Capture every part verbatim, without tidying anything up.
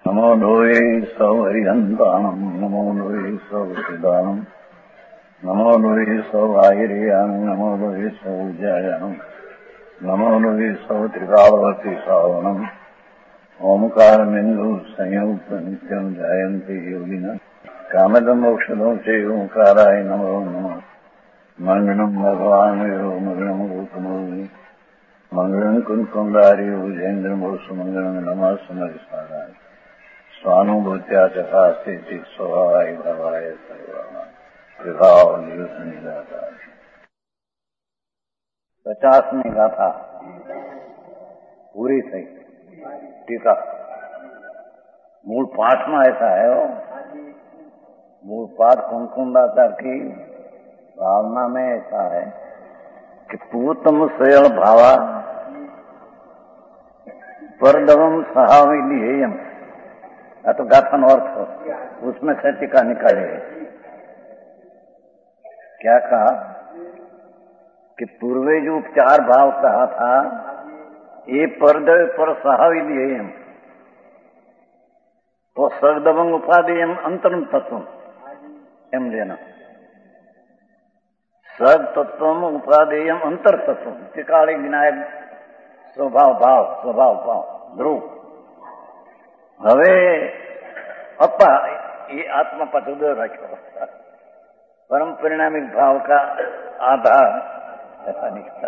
नमो लोये सौहरिहन्ताणम् नमो लोये सौहृदानम् नमो लोये सौभागिर्यानम् नमो लोये सौजायानम् नमो लोये सौत्रिकावती सावनम् ओंकारमिन्दु संयुक्त नित्यम् जायन्ति योगिनः कामदमोक्षदं च ओंकाराय नमो नमः मंगलम् भगवान् यो मंगलम् गौतमोनि मंगलम् कुंकुमधारी भुजेन्द्रमोसु मंगलम् नमः समरिसाराय स्वानुभूत्या चकास्ते स्वभावाय भवाय सर्वाणां विभाव निदाता। पचासवीं गाथा पूरी थी। टीका मूल पाठ में ऐसा है वो मूल पाठ कुंकुमदाता की भावना में ऐसा है कि पूतम स्वयं भावा परदवम सहाविलियम। तो गाथन अर्थ हो उसमें से टीका निकाले। क्या कहा कि पूर्वे जो उपचार भाव कहा था ये परदव पर सहाविलियम तो सगदवंग उपादेयम अंतरम तत्व एम लेना। सग तत्व उपादेयम अंतर तत्व टिकाड़ी विनायक स्वभाव भाव स्वभाव भाव ध्रुव। हवे अपा ये आत्मा पचुदो रखो परम परिणामिक भाव का आधार ऐसा निकला।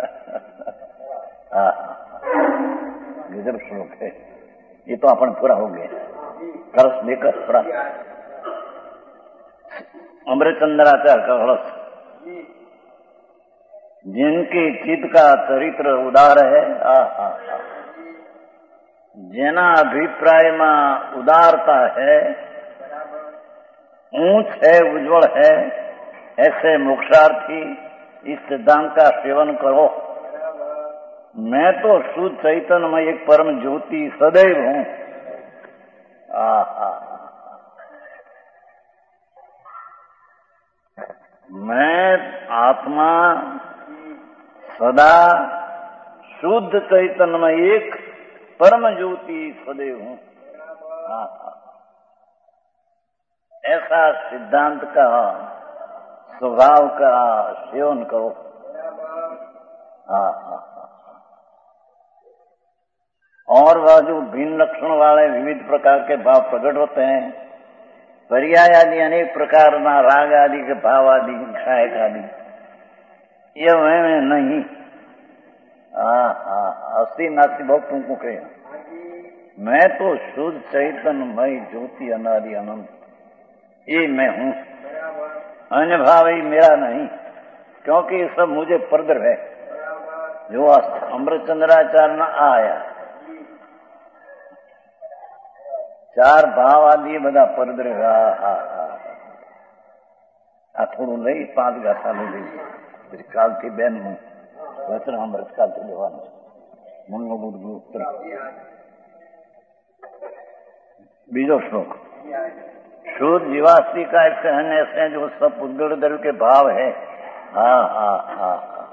गजब श्लोक है ये तो अपन पूरा हो गया। कलश लेकर पूरा अमृतचंद्राचार्य का कलश जिनके चित्त का चरित्र उदार है आ, आ, आ। जेना अभिप्राय में उदारता है ऊंच है उज्जवल है ऐसे मोक्षार्थी इस सिद्धांत का सेवन करो। मैं तो शुद्ध चैतन्य में एक परम ज्योति सदैव हूं। आहा मैं आत्मा सदा शुद्ध चैतन्य में एक परम ज्योति सदैव हूं। ऐसा सिद्धांत का स्वभाव का सेवन करो। और वह जो भिन्न लक्षण वाले विविध प्रकार के भाव प्रकट होते हैं पर्याय आदि अनेक प्रकार ना राग आदि के भाव आदि सहायक आदि ये मैं नहीं अस्थि नास्ति बहुत तुमको कहे मैं तो शुद्ध चैतन्यमय ज्योति अनादि अनंत ये मैं हूं। अन्य भाव ही मेरा नहीं क्योंकि ये सब मुझे परद्र है। जो अमृतचंद्राचार्य न आया चार भाव आदि बधा परद्र आ थोड़ू लई पांच गाथा लई लीजिए काल थी बेन वचन अमृत काल थी लेवानु मंगल बुध गुप्त। बीजो श्लोक शुद्ध जीवास्ती का एक सहन ऐसे जो सब उद्गड़ द्रव्य के भाव है। हा हा हा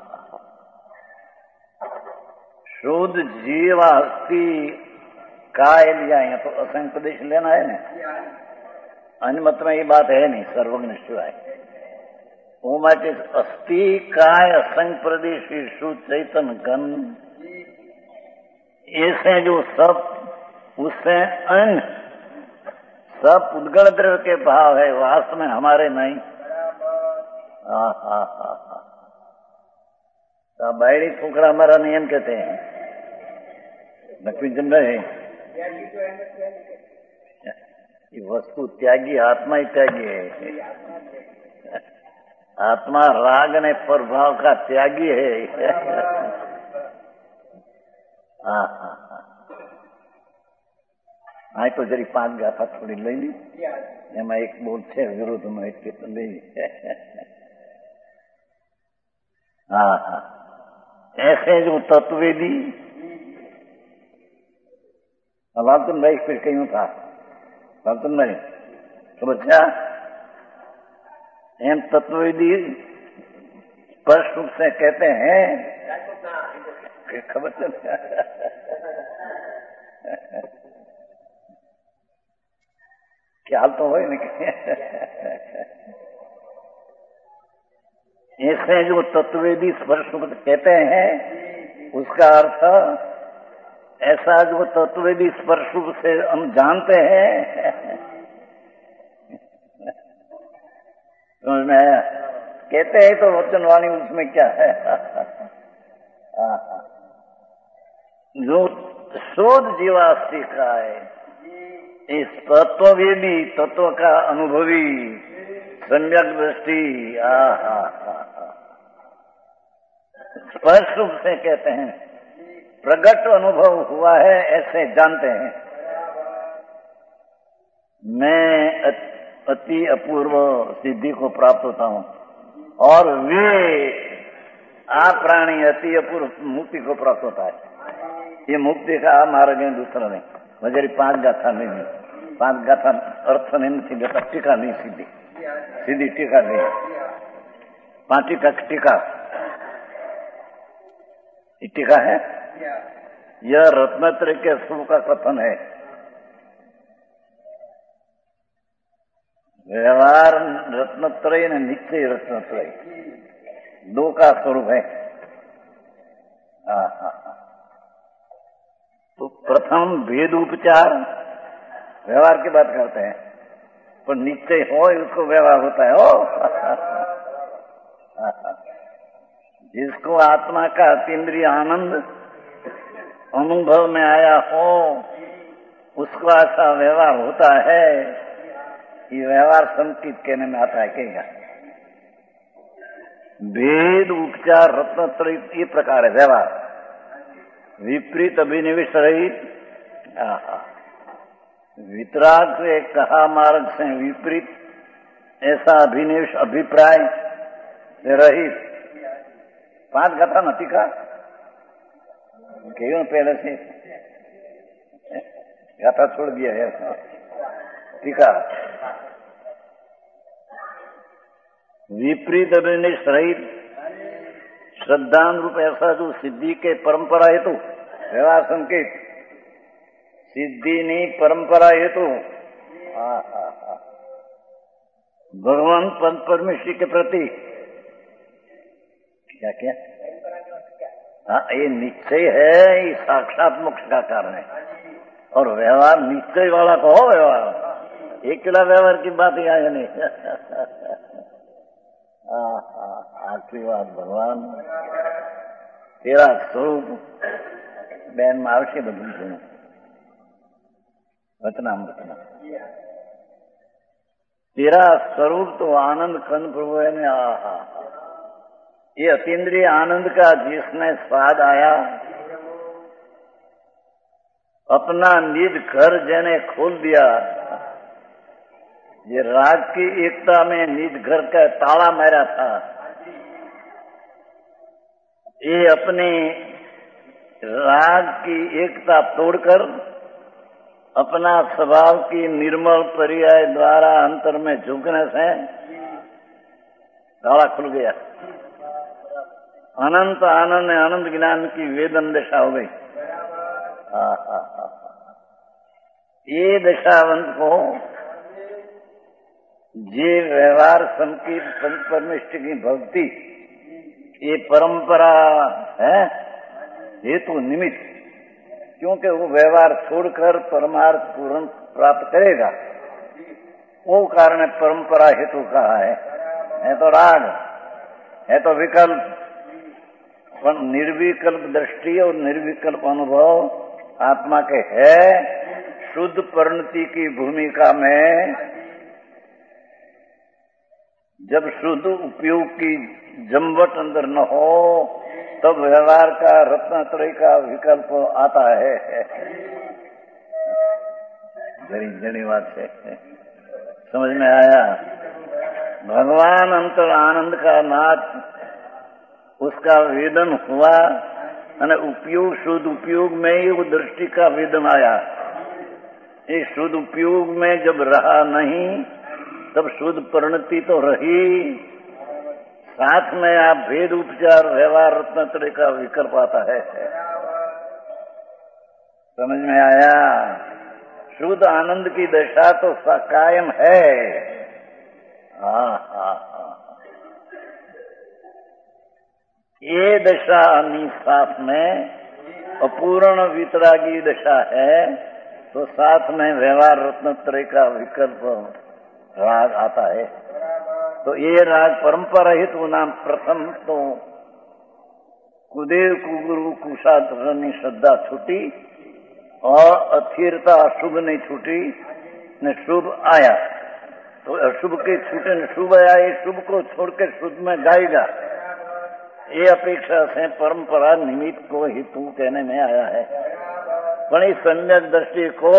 शुद्ध जीवास्ती काय लिया है तो असंग प्रदेश लेना है ना। अन्य मत में ये बात है नहीं सर्वज्ञ शिवाय वो माटे अस्थि काय असंग प्रदेश शुद्ध चैतन्य घन ऐसे जो सब उससे अन्य सब उद्गड़ द्रव्य के भाव है वास्तव में हमारे नहीं। हा हा हा हा बायड़ी फूकड़ा हमारा नियम कहते हैं लक्ष्मी चंद्र है ये वस्तु त्यागी आत्मा ही त्यागी है। आत्मा राग ने प्रभाव का त्यागी है। हाँ हाँ हाँ तो जरी पांच गाथा थोड़ी लई ली एम एक बोल है विरोध में एक तो ले हाँ हाँ ऐसे जो तत्वेदी लालचंद भाई फिर कहीं था लालचंद भाई तो बच्चा एम तत्वेदी स्पष्ट रूप से कहते हैं खबर चल ख्याल तो हो ही नहीं। ऐसे जो तत्ववेदी स्पर्श कहते हैं उसका अर्थ ऐसा जो तत्ववेदी स्पर्श रूप से हम जानते हैं। समझ में आया? कहते हैं तो वचनवाणी उसमें क्या है? जो शोध जीवास्ति का है, इस तत्ववेदी तत्व का अनुभवी सम्यक दृष्टि आहा स्पर्श रूप से कहते हैं, प्रगट अनुभव हुआ है ऐसे जानते हैं। मैं अति अपूर्व सिद्धि को प्राप्त होता हूँ और वे आप प्राणी अति अपूर्व मुक्ति को प्राप्त होता है। ये मुक्ति का मार्ग है दूसरा नहीं। मजरी पांच गाथा नहीं, पांच गाथा अर्थ नहीं सीधे टीका नहीं, सीधी सीधी टीका नहीं, पांच टीका टीका टीका है। यह रत्नत्रय के स्वरूप का कथन है। व्यवहार रत्नत्रय ने निश्चय रत्नत्रय दो का स्वरूप है। हाँ हाँ हाँ। तो प्रथम भेद उपचार व्यवहार की बात करते हैं, पर निश्चय हो उसको व्यवहार होता है। हो जिसको आत्मा का अतीन्द्रिय आनंद अनुभव में आया हो उसको ऐसा व्यवहार होता है। ये व्यवहार संकेत कहने में आता है। कहेगा भेद उपचार रत्नत्रय ये प्रकार है व्यवहार। विपरीत अभिनिवेश रहित, वितराग से कहा मार्ग से विपरीत ऐसा अभिनिवेश अभिप्राय से रहित। पांच गाथा नती का क्यों पहले से गाथा छोड़ दिया है। टीका विपरीत अभिनिवेश रहित श्रद्धान रूप ऐसा जो सिद्धि के परंपरा हेतु व्यवहार संकेत सिद्धि नहीं परंपरा हेतु भगवान पद परमेश्वर के प्रति क्या क्या हाँ ये निश्चय है, ये साक्षात मोक्ष का कारण है। और व्यवहार निश्चय वाला को हो व्यवहार, एकला व्यवहार की बात ही आया नहीं। आखिरी बात भगवान तेरा स्वरूप બેન માં આવશે બધું જૂનું વચનામૃતમાં। तेरा स्वरूप तो आनंद कंद प्रभु है ने आहा, ये अतीन्द्रिय आनंद का जिसने स्वाद आया, अपना निज घर जने खोल दिया। ये राग की एकता में निज घर का ताला मारा था, ये अपने राग की एकता तोड़कर अपना स्वभाव की निर्मल पर्याय द्वारा अंतर में झुकने से ताला खुल गया। अनंत आनंद आनंद ज्ञान की वेदन दशा हो गई। ये दशावंत को जे व्यवहार संकीर्त पंच परमेष्ठ की भक्ति ये परंपरा है हेतु निमित्त, क्योंकि वो व्यवहार छोड़कर परमार्थ पूर्ण प्राप्त करेगा, वो कारण परंपरा हेतु कहा है। है तो राग, है तो विकल्प, पर निर्विकल्प दृष्टि और निर्विकल्प अनुभव आत्मा के है। शुद्ध परिणति की भूमिका में जब शुद्ध उपयोग की जमवट अंदर न हो तब व्यवहार का रत्नत्रय का विकल्प आता है। जड़ी जड़ी बात है, समझ में आया? भगवान अंतर आनंद का नाच उसका वेदन हुआ और उपयोग शुद्ध उपयोग में ही वो दृष्टि का वेदन आया। इस शुद्ध उपयोग में जब रहा नहीं तब शुद्ध परिणति तो रही, साथ में आप भेद उपचार व्यवहार रत्नत्रय का विकल्प आता है। समझ में आया? शुद्ध आनंद की दशा तो कायम है। हाँ हाँ हाँ, ये दशा अन्य साथ में अपूर्ण वितरागी दशा है, तो साथ में व्यवहार रत्नत्रय का विकल्प राग आता है। तो ये राग परंपरा हित नाम प्रथम तो कुदेव कुगुरु कुशाग्रनी श्रद्धा छूटी और अस्थिरता अशुभ नहीं छूटी न शुभ आया। तो अशुभ के छूटे न शुभ आया, ये शुभ को छोड़कर शुद्ध में गाएगा, ये अपेक्षा से परंपरा निमित्त को हेतु कहने में आया है। पर इस सम्यक दृष्टि को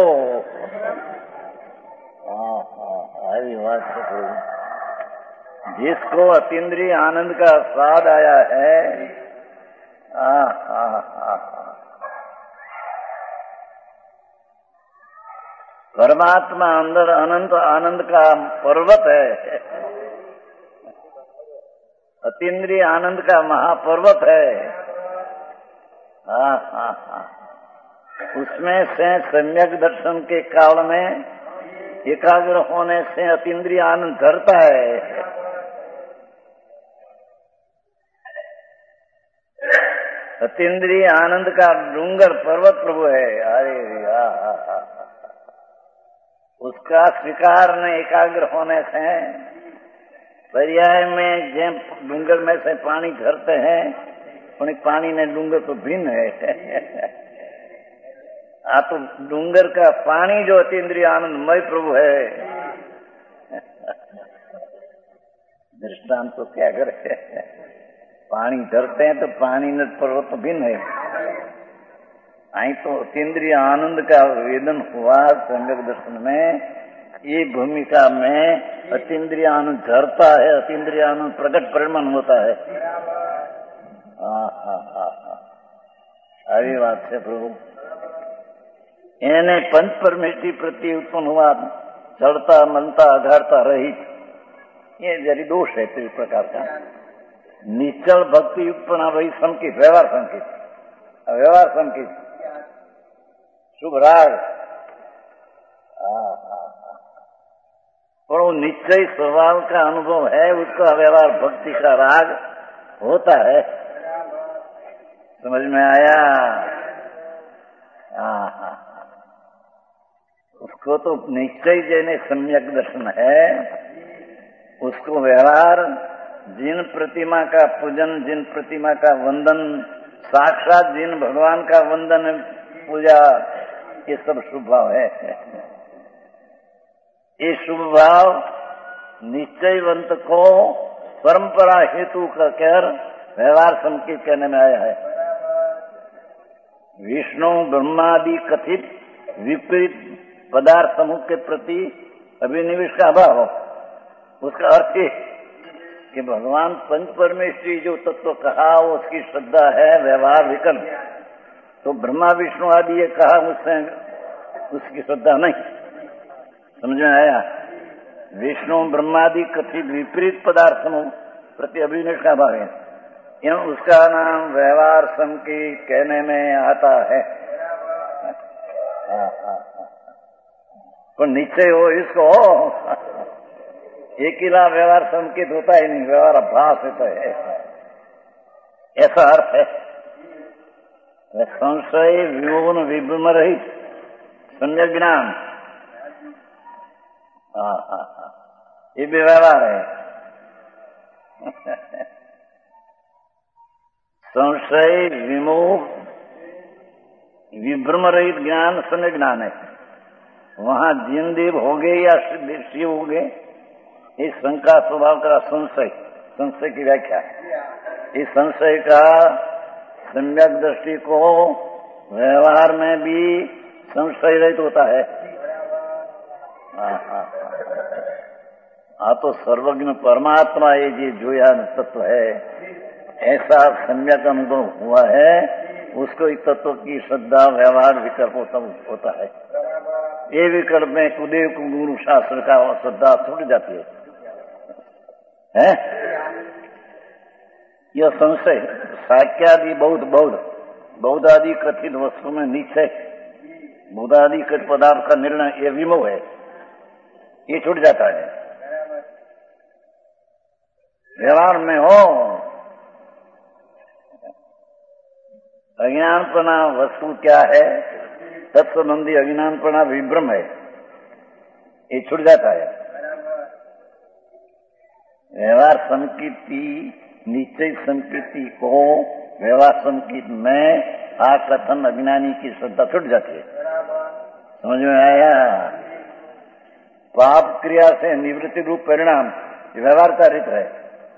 हाँ हाँ आई बात है, जिसको अतीन्द्रिय आनंद का स्वाद आया है, आ, आ, आ, आ, परमात्मा अंदर अनंत आनंद का पर्वत है, अतीन्द्रिय आनंद का महापर्वत है। हाँ हाँ हाँ, उसमें से सम्यक दर्शन के काल में एकाग्र होने से अतीन्द्रिय आनंद झरता है। अतीन्द्रिय आनंद का डूंगर पर्वत प्रभु है। अरे वाह, उसका स्वीकार ने एकाग्र होने से पर्याय में जैम डूंगर में से पानी झरते हैं, पण पानी ने डूंगर तो भिन्न है। आ तो डूंगर का पानी जो अतीन्द्रिय आनंदमय प्रभु है, दृष्टांत तो क्या करे, पानी झरते हैं तो पानी ने पर्वत तो भिन्न है। आई तो अतीन्द्रिय आनंद का वेदन हुआ सम्यक दर्शन में, ये भूमिका में अतीन्द्रिय आनंद झरता है, अतीन्द्रिय आनंद प्रकट परिणाम होता है। हाँ हाँ हाँ हाँ, सारी बात है प्रभु। એને पंच परमेष्टि प्रति उत्पन्न हुआ चढ़ता मनता अघाड़ता रहित, ये जरी दोष है तो इस प्रकार का। निश्चल भक्ति उत्पन्न वही संकेत, व्यवहार संकेत, व्यवहार संकेत शुभ राग। पर वो निश्चय स्वभाव का अनुभव है, उसका व्यवहार भक्ति का राग होता है। समझ में आया? हाँ हाँ, उसको तो निश्चय जैने सम्यक दर्शन है, उसको व्यवहार जिन प्रतिमा का पूजन, जिन प्रतिमा का वंदन, साक्षात जिन भगवान का वंदन पूजा, ये सब शुभ भाव है। ये शुभ भाव निश्चयवंत को परंपरा हेतु कर व्यवहार संकेत कहने में आया है। विष्णु ब्रह्मादि कथित विपरीत पदार्थ समूह के प्रति अभिनिवेश का अभाव, उसका अर्थ ये कि भगवान पंच परमेश्वरी जो तत्व कहा उसकी श्रद्धा है, व्यवहार विकल्प। तो ब्रह्मा विष्णु आदि ये कहा, उससे उसकी श्रद्धा नहीं। समझ में आया? विष्णु ब्रह्मादि कथित विपरीत पदार्थ समूह प्रति अभिनिवेश का अभाव है, यह उसका नाम व्यवहार संकेत कहने में आता है। हाँ हाँ, पर निश्चय हो इसको, एक हिला व्यवहार संकेत होता ही नहीं, व्यवहार अभ्यास होता है, ऐसा अर्थ है। संशय विमोहन विभ्रम रहित सम्यक ज्ञान, हाँ हाँ हाँ, ये भी व्यवहार है। संशय विमोह विभ्रम रहित ज्ञान सम्यक ज्ञान है। वहां जिन देव हो गए या शिव हो गए, इस शंका स्वभाव का संशय, संशय की व्याख्या, इस संशय का सम्यक दृष्टि को व्यवहार में भी संशय रहित होता है। हाँ हाँ हाँ, तो सर्वज्ञ परमात्मा ये जी जोया तत्व है, ऐसा सम्यक अनुभव हुआ है, उसको इस तत्व की श्रद्धा व्यवहार विकल्प होता है। ये विकल्प में कुदेव कुगुरु शास्त्र का श्रद्धा छूट जाती है, है? यह संशय साक्यादि बौद्ध बौद्ध बौद्ध आदि कथित वस्तु में निश्चय भूतादि कट पदार्थ का निर्णय ये विमोह है, ये छूट जाता है। व्यवहार में हो अज्ञानपना वस्तु क्या है, तत्संबंधी अज्ञानपना विभ्रम है, ये छूट जाता है। व्यवहार संकीर्ति निश्चय संकीर्ति को व्यवहार संकीर्त में आ कथन अज्ञानी की श्रद्धा छूट जाती है। समझ में आया? पाप क्रिया से निवृत्ति रूप परिणाम व्यवहार चारित्र है,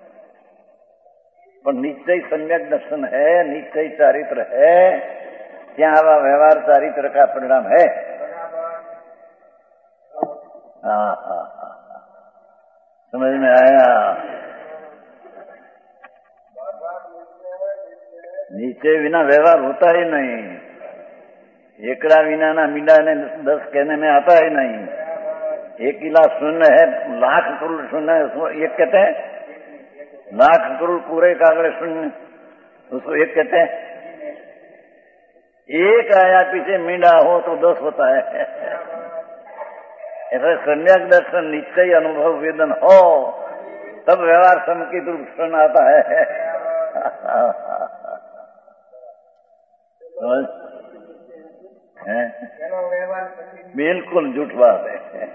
पर निश्चय सम्यक दर्शन है, निश्चय चारित्र है, क्या वह व्यवहार चारित्र का परिणाम है? हाँ हाँ हाँ, समझ में आया? निश्चय बिना व्यवहार होता ही नहीं। एकड़ा विना ना मीडा ने दस कहने में आता ही नहीं। एक किला शून्य है, लाख करोड़ शून्य है, उसको एक कहते हैं। लाख करोड़ पूरे कागड़े शून्य, उसको एक कहते हैं। एक आया पीछे मीडा हो तो दस होता है। ऐसा सम्यक दर्शन निश्चय अनुभव वेदन हो तब व्यवहार संकीर्त रूप सुन आता है। बिल्कुल झूठ बात है।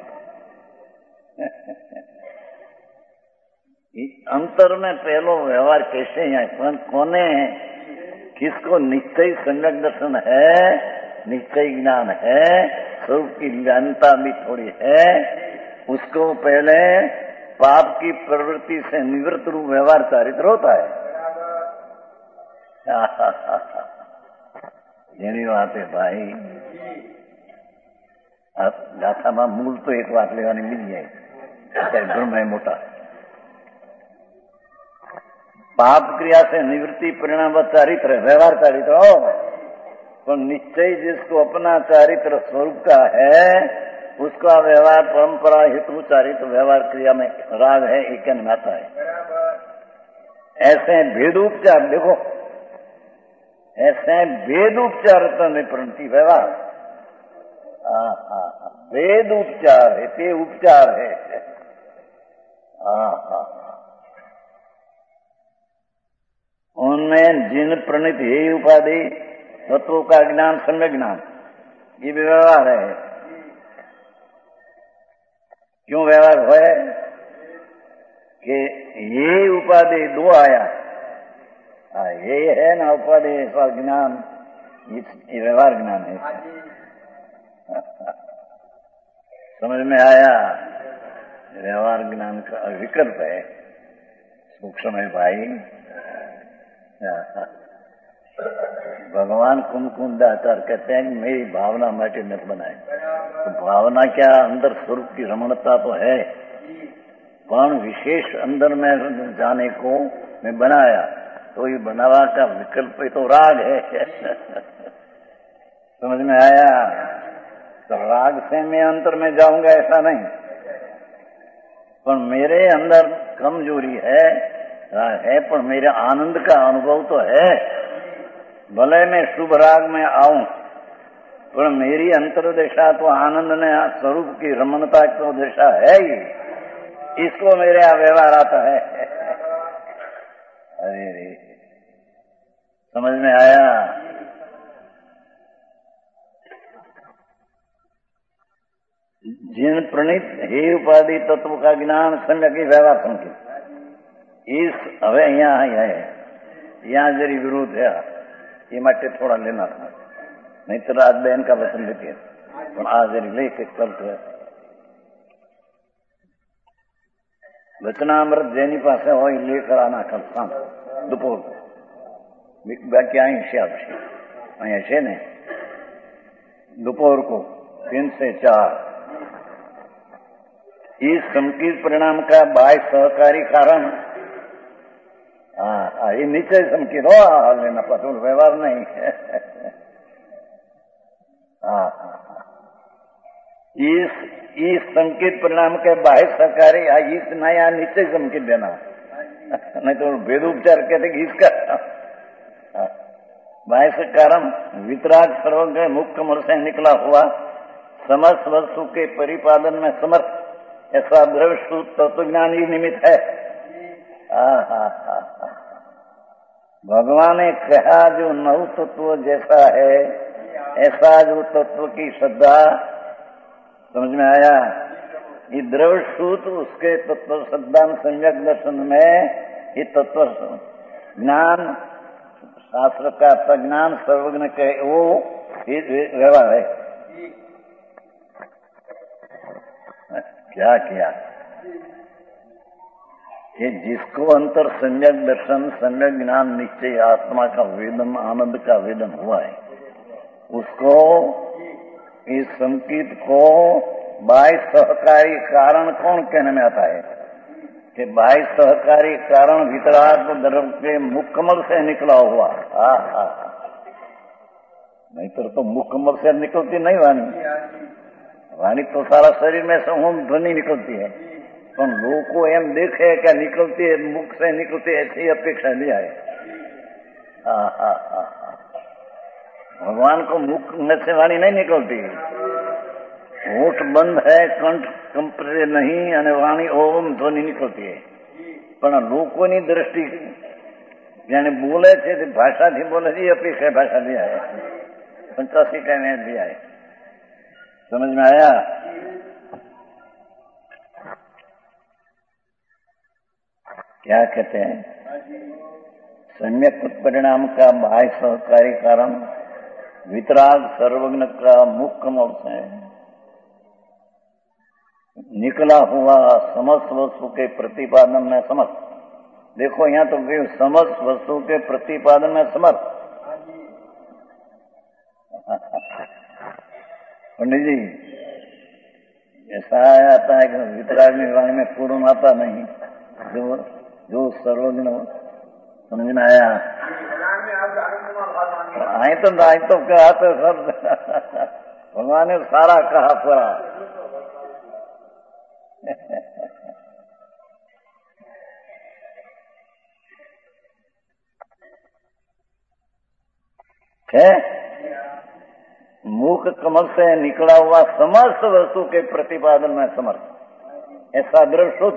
अंतर में पहलो व्यवहार कैसे है, कोने किसको निश्चय सम्यक दर्शन है, निश्चय ज्ञान है, स्वरूप की ज्ञानता भी थोड़ी है, उसको पहले पाप की प्रवृत्ति से निवृत्त रूप व्यवहार चारित्र होता है। જેની વાત है भाई, ગાથામાં મૂળ તો એક વાત લેવાની મિલી જાય, અત્યારે ધર્મ है मोटा। पाप क्रिया से निवृत्ति परिणाम चारित्र व्यवहार चारित्र हो, तो निश्चय जिसको अपना चारित्र स्वरूप का है उसका व्यवहार परंपरा हेतु चारित्र व्यवहार क्रिया में राग है, एक में आता है। ऐसे भेदोपचार देखो, ऐसे वेद उपचार में प्रणति व्यवहार, वेद उपचार है, ते उपचार है। उनमें जिन प्रणित हे उपाधि तत्वों का ज्ञान सम्यक ज्ञान, ये भी व्यवहार है। क्यों व्यवहार है कि ये उपाधि दो आया, हाँ ये है ना उपाधि का ज्ञान, ये व्यवहार ज्ञान है। समझ में आया? व्यवहार ज्ञान का विकल्प है, सूक्ष्म है भाई। भगवान कुमकुंद आचार्य कहते हैं कि मेरी भावना माटी मत बनाए, तो भावना क्या अंदर स्वरूप की रमणता तो है, पर विशेष अंदर में जाने को मैं बनाया, तो ये बनावा का विकल्प तो राग है। समझ में आया? तो राग से मैं अंतर में जाऊंगा ऐसा नहीं, पर मेरे अंदर कमजोरी है है पर मेरे आनंद का अनुभव तो है। भले मैं शुभ राग में आऊं, पर मेरी अंतर्दशा तो आनंद ने स्वरूप की रमणता की दशा है ही, इसको मेरे यहाँ व्यवहार आता है। अरे रे, समझ में आया? जिन प्रणीत हे उपाधि तत्व का ज्ञान सम्यक व्यवहार संकेत, इस હવે અહીંયા है, यहाँ जरी विरोध है, ये માટે थोड़ा लेना था, नहीं तो रात बहन का वचन लेते पर आज जरी लेके चलते है। वचनामृत जेनी पासे हो लेकर आना कल शाम दोपहर को, बाकी અહીં છે આવશે, અહીંયા છે ને दोपहर को तीन से चार। इस संकीर्ण परिणाम का बाह्य सहकारी कारण, हाँ ये नीचे संकीर्ण हो हाल लेना पता, व्यवहार नहीं है। हाँ इस इस संकीर्ण परिणाम के बाह्य सहकारी, इस नया नीचे संकीर्ण देना, नहीं तो भेद उपचार कहते कि इसका बाह्य से कारण वितराग सर्वज्ञ मुख कमल से निकला हुआ समस्त वस्तु के परिपालन में समर्थ ऐसा द्रव्य तत्वज्ञान ही निमित्त है। आहा हा भगवान ने कहा जो नव तत्व जैसा है ऐसा जो तत्व की श्रद्धा समझ में आया। ये द्रव्य सूत उसके तत्व श्रद्धा सम्यक दर्शन में ये तत्व ज्ञान शास्त्र का प्रज्ञान सर्वज्ञ के वो व्यवहार है। क्या किया ये जिसको अंतर सम्यक दर्शन सम्यक ज्ञान निश्चय आत्मा का वेदन आनंद का वेदन हुआ है उसको इस संकीत को बाह्य सहकारी कारण कौन कहने में आता है कि बाह्य सहकारी कारण वितराग धर्म के मुखकमल से निकला हुआ। हा हा नहीं तो, तो मुखकमल से निकलती नहीं वाणी वाणी तो सारा शरीर में से ओम ध्वनि निकलती है तो लोग को एम देखे क्या निकलती है मुख से निकलती है ऐसी अपेक्षा नहीं आए। हा हा हा भगवान को मुख में से वाणी नहीं निकलती होठ बंद है कंठ कंपरे नहीं અને વાણી ઓમ ધ્વનિ નીકળતી है પણ લોકોની દ્રષ્ટિ જાણે બોલે છે તે ભાષાથી બોલે છે એ અપેક્ષા ભાષા दी है पंचासी का में दिया है। समझ में आया। क्या कहते हैं सम्यक परिणाम का बाह्य सहकारी कारण वितराग सर्वज्ञ का मुख कमल से निकला हुआ समस्त वस्तु के प्रतिपादन में समर्थ। देखो यहाँ तो कहूं समस्त वस्तु के प्रतिपादन में समर्थ। पंडित जी ऐसा आता है कि वितराग निर्वाणी में पूर्ण आता नहीं जो जो सर्वज्ञ समझ में आया। आई तो आई तो कहा तो सब भगवान ने सारा कहा पूरा है मुख कमल से निकला हुआ समस्त वस्तु के प्रतिपादन में समर्थ ऐसा द्रव्य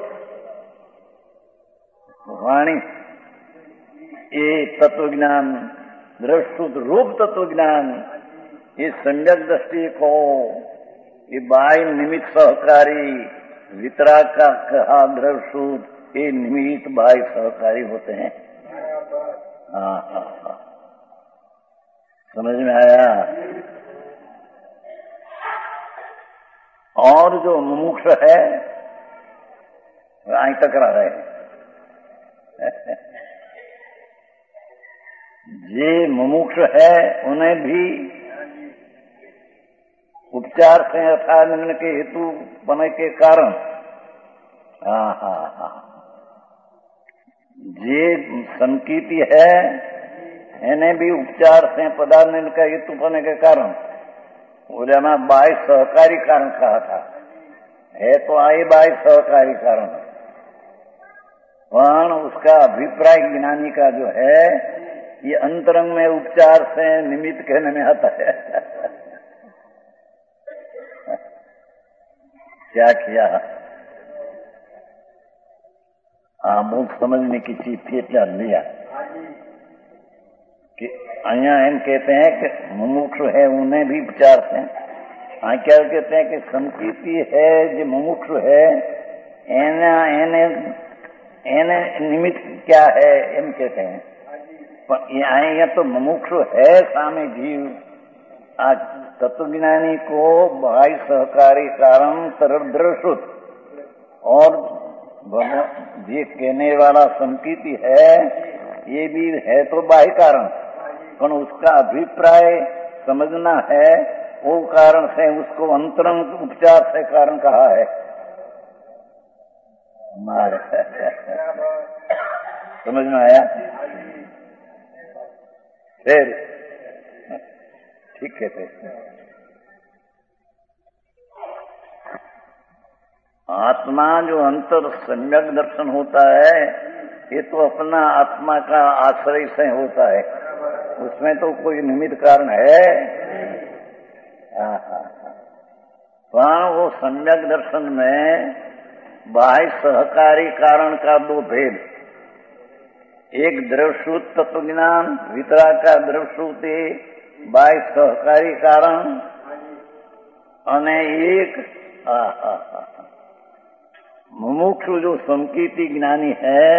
वाणी ये तत्वज्ञान द्रव्य रूप तत्वज्ञान ये सम्यक दृष्टि को ये बाह्य निमित्त सहकारी वितराग का कहा द्रव्य ये निमित्त बाह्य सहकारी होते हैं। हाँ हाँ हाँ समझ में आया। और जो मुमुक्ष है आई टकरा रहे जे मुमुक्ष है उन्हें भी उपचार से अर्थात निम्न के हेतु बने के कारण हाँ हाँ हाँ जे संकीर्ति है इन्हें भी उपचार से पदार्थ का हेतु बने के कारण बोले में बाह्य सहकारी कारण कहा था है तो आई बाह्य सहकारी कारण पण उसका अभिप्राय ज्ञानी का जो है ये अंतरंग में उपचार से निमित्त कहने में आता है। क्या किया अमुक समझने की चीज थी क्या लिया कि अहिया एम कहते हैं कि मुमुक्षु है उन्हें भी उपचार से हाँ क्या कहते हैं कि संकीर्ति है जो मुमुक्षु है एना एने एने निमित्त क्या है एम कहते हैं पर यहाँ तो मुमुक्षु है सामे जीव आज तत्वज्ञानी को बाह्य सहकारी कारण तरद्रश्रुत और ये कहने वाला संकीर्ति है ये भी है तो बाह्य कारण पर उसका अभिप्राय समझना है वो कारण से उसको अंतरंग उपचार से कारण कहा है। मार समझ में आया फिर ठीक है थे आत्मा जो अंतर सम्यक दर्शन होता है ये तो अपना आत्मा का आश्रय से होता है उसमें तो कोई निमित्त कारण है। वहां वो सम्यक दर्शन में बाह्य सहकारी कारण का दो भेद, एक द्रवश्रुत तत्व ज्ञान, वितराका द्रवश्रुति बाह्य सहकारी कारण, અને एक मुमुक्षु जो संकीर्ति ज्ञानी है,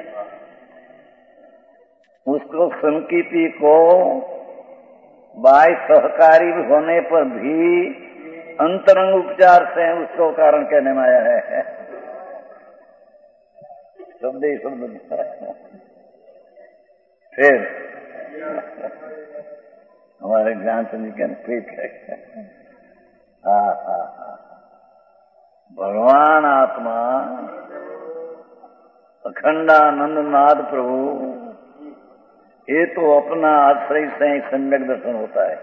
उसको संकीर्ति को बाह्य सहकारी होने पर भी अंतरंग उपचार से उसको कारण कहने में आया है। शब्द ही शब्द। फिर हमारे ज्ञान चंद्र के प्रीत है। हाँ हाँ हाँ, भगवान आत्मा अखंडानंद नाद प्रभु, ये तो अपना आश्रय से ही सम्यक दर्शन होता है,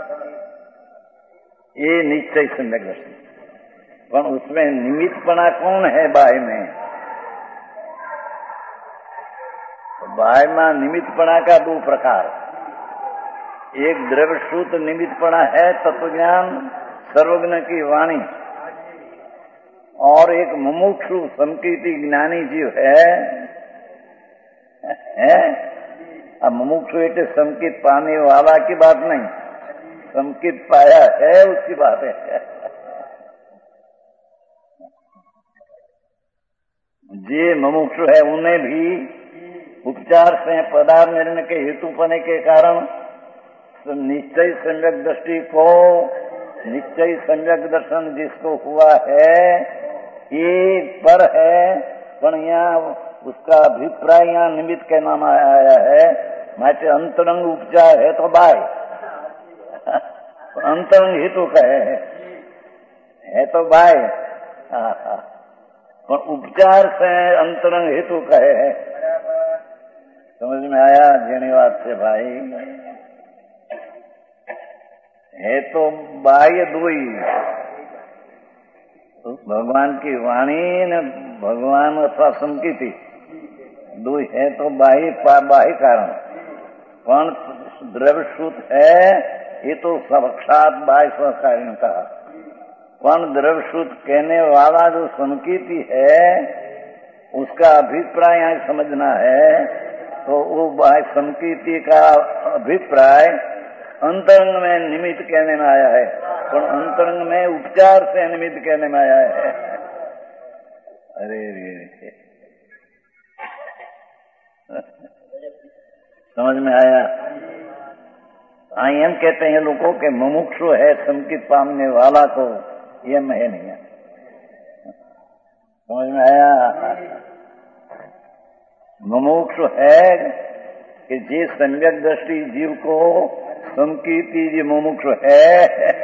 ये निश्चय सम्यक दर्शन। पर उसमें निमित्तपना कौन है बाह्य में? तो बाह्य में निमित्तपना का दो प्रकार, एक द्रव्यश्रुत निमित्तपना है तत्वज्ञान सर्वज्ञ की वाणी, और एक मुमुक्षु संकीर्ति ज्ञानी जीव है, है? अब मुमुक्षु एक संकीर्त पाने वाला की बात नहीं, संकीर्त पाया है उसकी बात है। जे मुमुक्षु है उन्हें भी उपचार से पदार्थ निर्णय के हेतुपने के कारण निश्चय सम्यक दृष्टि को, निश्चय सम्यक दर्शन जिसको हुआ है ये पर है, पर यहाँ उसका अभिप्राय यहाँ निमित्त के नाम आया है। माचे अंतरंग उपचार है तो बाय अंतरंग हेतु कहे है, है तो बाय, पर उपचार से अंतरंग हेतु कहे है। समझ में आया? धन्यवाद से भाई। है तो बाह्य दो ही, भगवान की वाणी ने भगवान अथवा संकीर्ति दो है तो बाह्य बाह्य कारण, पण द्रव्यश्रुत है ये तो साक्षात बाह्य सहकारी कहा। पण द्रव्यश्रुत कहने वाला जो संकीर्ति है उसका अभिप्राय यहाँ समझना है, तो वो बाह्य संकीर्ति का अभिप्राय अंतरंग में निमित्त कहने में आया है, पर अंतरंग में उपचार से निमित्त कहने में आया है। अरे रे, समझ में आया? आई हम कहते हैं लोगों के मुमुक्षु है संकित पामने वाला को, ये है नहीं है। समझ में आया? मुमुक्षु है कि जिस सम्यक दृष्टि जीव को संकीर्ति जी मुमुक्षु है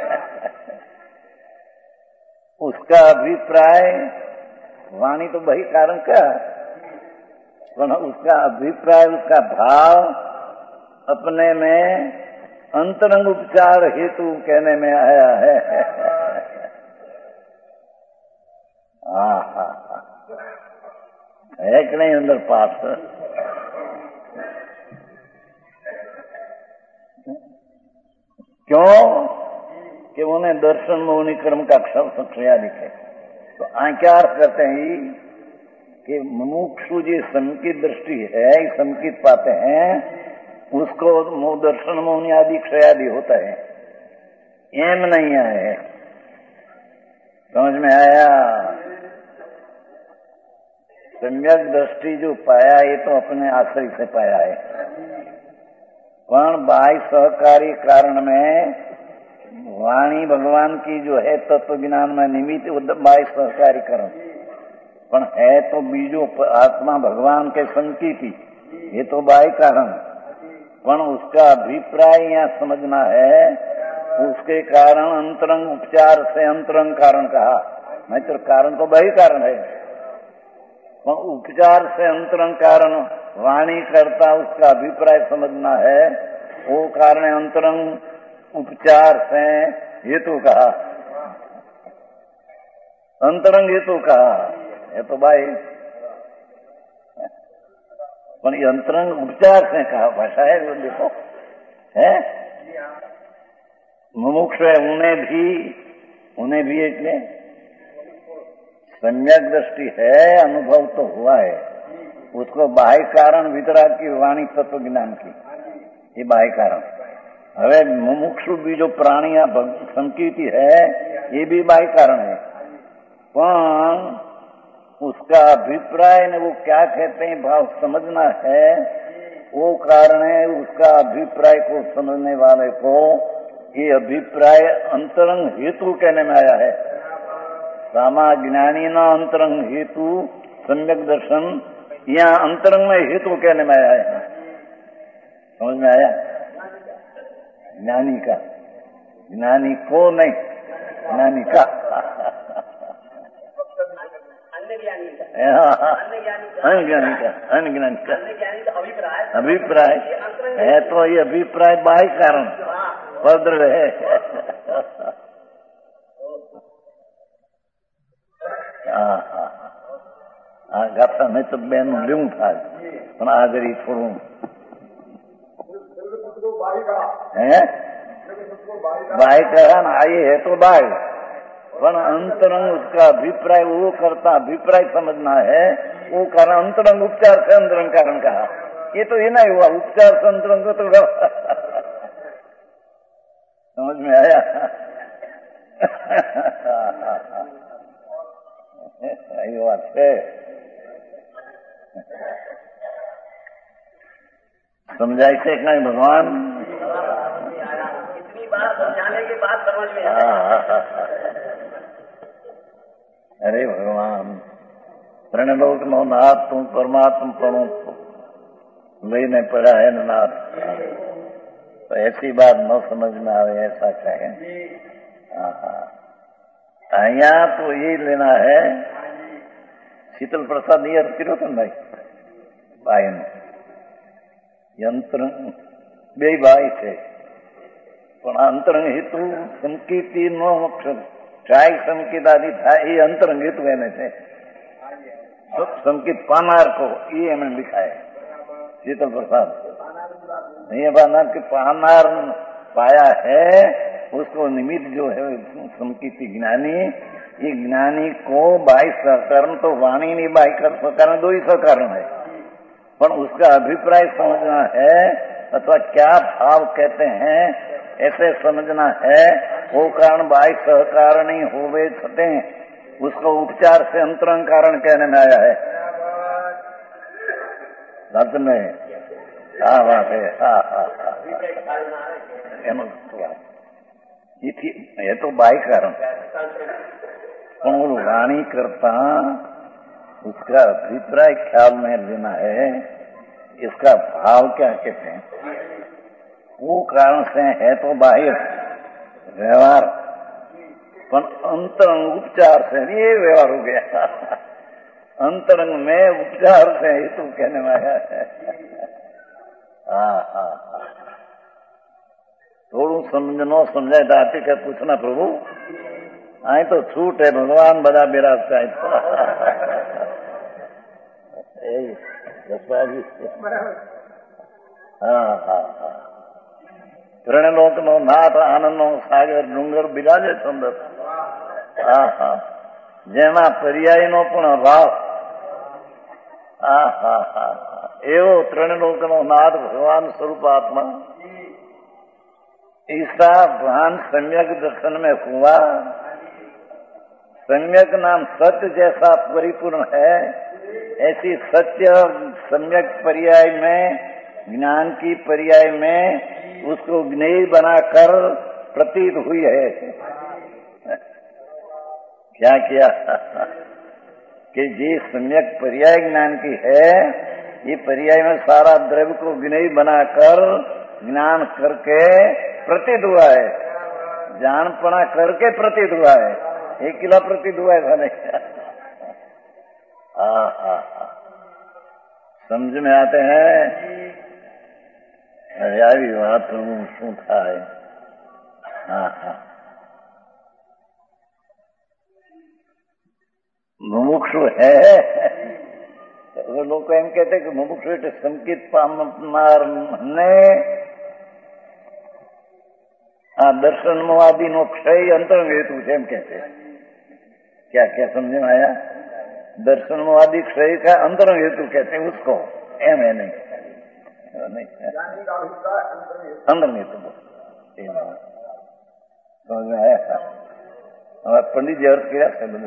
उसका अभिप्राय वाणी तो वही कारण का, पर उसका अभिप्राय उसका भाव अपने में अंतरंग उपचार हेतु कहने में आया है। हाँ हाँ हाँ, है कि नहीं अंदर पास? क्यों कि उन्हें दर्शन में उन्हीं कर्म का क्षया दिखे। तो आ क्या अर्थ करते हैं कि मुमुक्षु जी संकित दृष्टि है, संकित पाते हैं, उसको दर्शन मौनी आदि क्षयादि होता है, एम नहीं आए। समझ में आया? सम्यक दृष्टि जो पाया ये तो अपने आश्रय से पाया है, पण बाह्य सहकारी कारण में वाणी भगवान की जो है तत्व ज्ञान में निमित्त बाह्य सहकारी कारण, पण है तो बीजो आत्मा भगवान के संकीर्ति, ये तो बाह्य कारण, पण उसका अभिप्राय यहाँ समझना है। उसके कारण अंतरंग उपचार से अंतरंग कारण कहा, नहीं तो कारण तो बाह्य कारण है, पण उपचार से अंतरंग कारण वाणी करता उसका अभिप्राय समझना है, वो कारण अंतरंग उपचार से हेतु कहा, अंतरंग हेतु कहा, ये तो भाई पर अंतरंग उपचार से कहा भाषा है। देखो है मुमुक्षु है उन्हें भी उन्हें भी એટલે सम्यक दृष्टि है, अनुभव तो हुआ है, उसको बाह्य कारण वितराग की वाणी तत्व ज्ञान की, ये बाह्य कारण। હવે मुमुक्षु भी जो प्राणिया संकीर्ति है ये भी बाह्य कारण है, पर उसका अभिप्राय ने वो क्या कहते हैं भाव समझना है, वो कारण है। उसका अभिप्राय को समझने वाले को ये अभिप्राय अंतरंग हेतु कहने में आया है। सामा ज्ञानी ना अंतरंग हेतु सम्यक दर्शन, यहाँ अंतरंग में हेतु कहने में आया है। समझ में आया? ज्ञानी का, ज्ञानी को नहीं, ज्ञानी का, अनज्ञानी का, अनज्ञानी का अभिप्राय है, तो ये अभिप्राय बाह्य कारण भद्र है। હા હા હા ગાતા નહીં તો બેનું લેવું થાય, પણ આ ઘડી થોડું હે बाह्य कहा ना, ये है तो बाह्य, पर अंतरंग उसका अभिप्राय वो करता, अभिप्राय समझना है वो कारण अंतरंग उपचार से अंतरंग कारण कहा। ये तो ये नहीं हुआ, उपचार से अंतरंग तो समझ में आया? ये बात है, समझाई से नहीं भगवान, इतनी बार समझाने के बाद समझ में आया। अरे भगवान, प्रणलोक नो नाथ तुम परमात्मा पणो लेने पड़ा है नाथ, तो ऐसी बात न समझ में आवे, ऐसा कहे। यहाँ तो ये लेना है, शीतल प्रसाद ये अर्थ करो तुम भाई भाई ने यंत्र બે ભાઈ છે, પણ અંતરંગ હેતુ સંકીર્તિ નો અક્ષર ચાય સંકેત આદિ થાય એ અંતરંગ હેતુ એને છે। संकेत पानार को ये हमें लिखा है शीतल प्रसाद, ये बात कि पानार पाया है उसको निमित्त जो है संकीर्ति ज्ञानी, ये ज्ञानी को बाह्य सहकरण तो वाणी नहीं, बाह्य सहकरण दो ही सहकरण है, पर उसका अभिप्राय समझना है अथवा क्या भाव कहते हैं ऐसे समझना है। वो कारण बाह्य सहकारण ही होवे छते उसको उपचार से अंतरंग कारण कहने में आया है। सच में क्या बात है, हाँ हाँ हाँ, ये तो बाह्य कारण, पर वाणी करता उसका अभिप्राय ख्याल में लेना है, इसका भाव क्या कहते हैं, वो कारण से है तो बाह्य व्यवहार, पर अंतरंग उपचार से ये व्यवहार हो गया। अंतरंग में उपचार से ही तो कहने में आया है। हाँ हाँ हाँ, थोड़ू समझनो समझाए दाती का पूछना प्रभु, आई तो छूट है भगवान बड़ा मेरा चाहिए। हाँ हाँ हाँ, ત્રણલોક નો નાથ આનંદ નો સાગર ડુંગર બિરાજે સુંદર, હા હા, જેમાં પર્યાય નો પણ અભાવ, હા હા હા, એવો ત્રણલોક નો નાથ ભગવાન સ્વરૂપ આત્મા ईसा भान सम्यक दर्शन में हुआ। सम्यक नाम सत्य जैसा परिपूर्ण है, ऐसी सत्य सम्यक पर्याय में, ज्ञान की पर्याय में उसको ज्ञेय बनाकर प्रतीत हुई है। क्या किया कि ये सम्यक पर्याय ज्ञान की है, ये पर्याय में सारा द्रव्य को ज्ञेय बनाकर ज्ञान करके प्रतीत हुआ है, जानपना करके प्रतीत हुआ है, एक किला प्रतीत हुआ है नहीं। हाँ हाँ हाँ, समझ में आते हैं? अरे આવી વાત શું થાય? હા હા, મુમુક્ષુ है, लोग एम कहते कि मुमुक्षु એટલે સંકેત પામનાર ને આ દર્શનવાદીનો ક્ષય અંતરંગ હેતુ છે એમ કે છે. ક્યાં ક્યાં સમજ में आया? दर्शनवादी क्षय का अंतरंग हेतु कहते हैं उसको, एम है नहीं अंतरंग हेतु समझ में आया? हमारे पंडित जी अर्थ किया समझ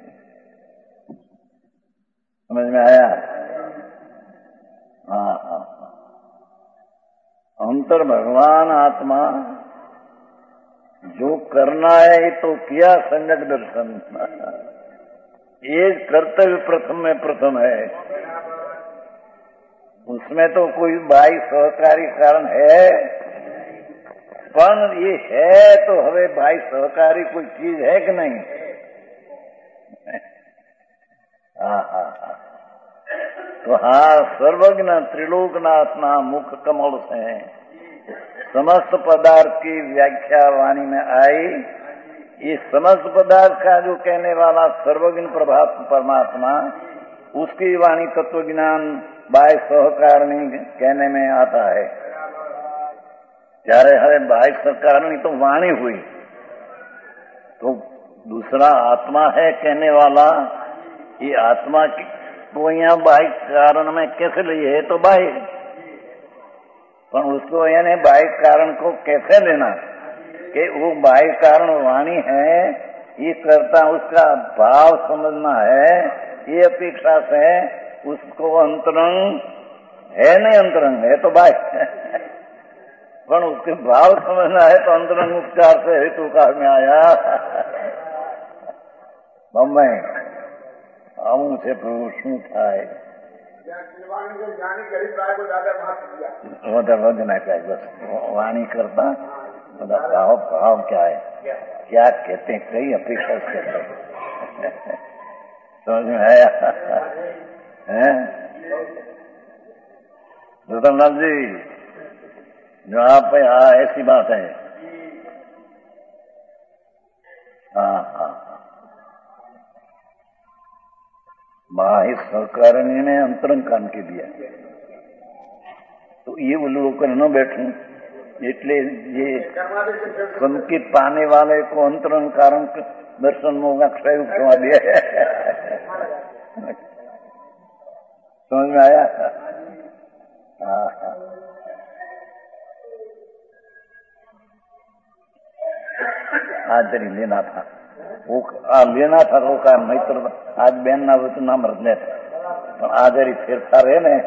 समझ में आया? हाँ हाँ अंतर भगवान आत्मा जो करना है तो किया सम्यक दर्शन, ये कर्तव्य प्रथम में प्रथम है. उसमें तो कोई बाह्य सहकारी कारण है, पर ये है तो हवे बाह्य सहकारी कोई चीज है कि नहीं? हाँ हाँ हाँ तो हाँ सर्वज्ञ त्रिलोकनाथना मुख कमल से समस्त पदार्थ की व्याख्या वाणी में आई. ये समस्त पदार्थ का जो कहने वाला सर्वज्ञ प्रभात परमात्मा, उसकी वाणी तत्व ज्ञान बाह्य सहकारणी कहने में आता है. ત્યારે હવે બાह्य सहकारणी तो वाणी हुई, तो दूसरा आत्मा है कहने वाला. ये आत्मा की तो यहाँ बाह्य कारण में कैसे लिए है? तो बाह्य, पर उसको यानी बाह्य कारण को कैसे लेना कि वो बाह्य कारण वाणी है, ये करता उसका भाव समझना है. ये अपेक्षा से उसको अंतरंग है नहीं, अंतरंग है तो बाह्य पर उसके भाव समझना है तो अंतरंग उपचार से हेतु काल में आया. बम्बई આવું છે પ્રભુ શું થાય? વધારે વધુ નાખ્યા બસ વાણી કરતા બધા ભાવ ભાવ क्या है, क्या कहते हैं, कई अपेक्षा कहते हैं. समझ में आया? है रतनलाल जी जो आप हाँ ऐसी बात है. हाँ हाँ बाह्य सहकारिणी ने अंतरंग काम के दिया, तो ये उल्लोकन न बैठूं એટલે ये संकेत पाने वाले को अंतरंग कारण दर्शन में क्षय उठवा दिया. समझ में आया? हाँ हाँ आज तेरी लेना था वो आ लेना था तो का मित्र आज बेन ना वचन नाम रख ले, पर आज री फेरफार है ने.